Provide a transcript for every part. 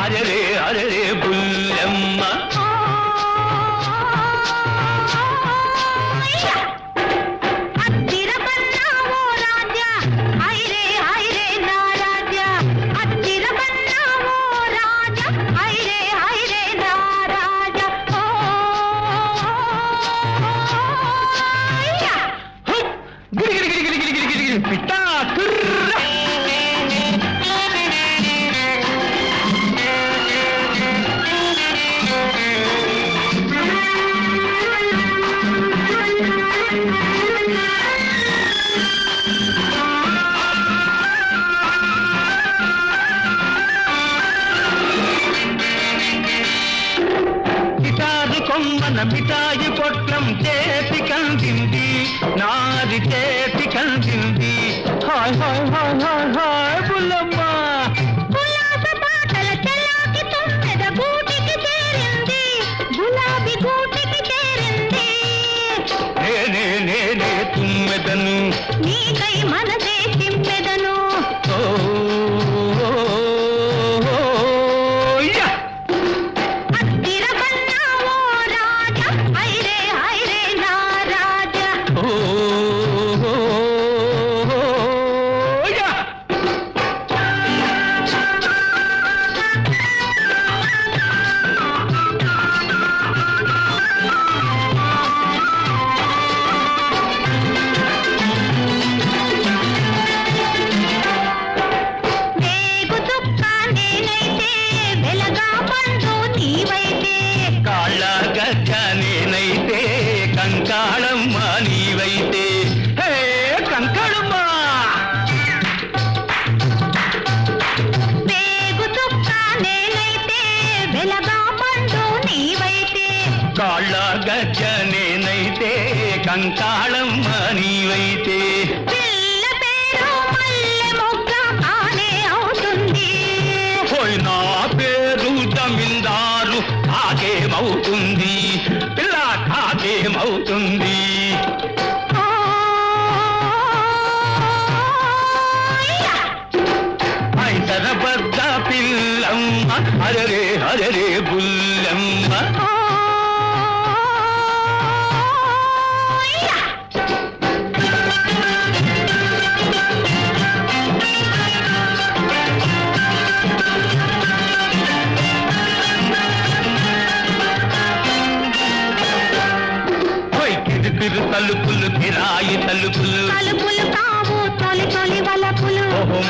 అరే అరే బుల్లెమ్మ కొమ్మన మిఠాయి పొట్లం చేతి కందింది నాది చేతి కందింది hi hi hi hi hi Bullamma ఉల్లాస పాటల చలాకి తొమ్మెద గూటికి చేరింది గులాబీ గూటికి చేరింది నేనే నేనే తుమ్మెదను నీకై మనసే తిమ్మెదను నేనైతే కంకాళమ్మ నీవైతే హే కంకాళమ్మ వేగు చుక్క నేనైతే వెలగా పండు నీవైతే కాళ్ళ గజ్జ నేనైతే కంకాళమ్మ నీవైతే పిల్ల పేరు మల్లె మొగ్గ ఆనే అవుతుంది పోయి నా పేరు జమీందారు కాకేమవుతుంది పిల్ల కాకేమవుతుంది ఐదరబద్ద పిల్లమ్మ అరరే అరరే బుల్లమ్మ తలుపులు కిరాయి తలుపులు తలుపులు కావు తొలి తొలి వలపులు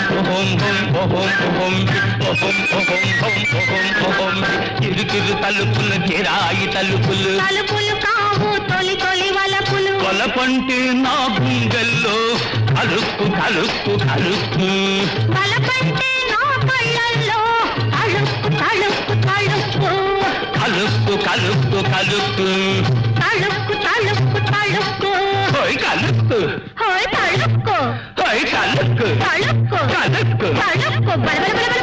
కిరు తలుపులు కిరాయి తలుపులు తలుపులు కావు తొలి తొలి వలపులు వలపంటే నా గుండెల్లో కలుపు కలుపు కలుపు వలపంటే నా కళ్ళల్లో కలుపు కలుపు కలుపు కలుపు కలుపు కలుపు తలుపు తలుపు తలుపు హోయ్ కలుపు హోయ్ తలుపు హోయ్ కలుపు తలుపు కలుపు తలుపు బలబల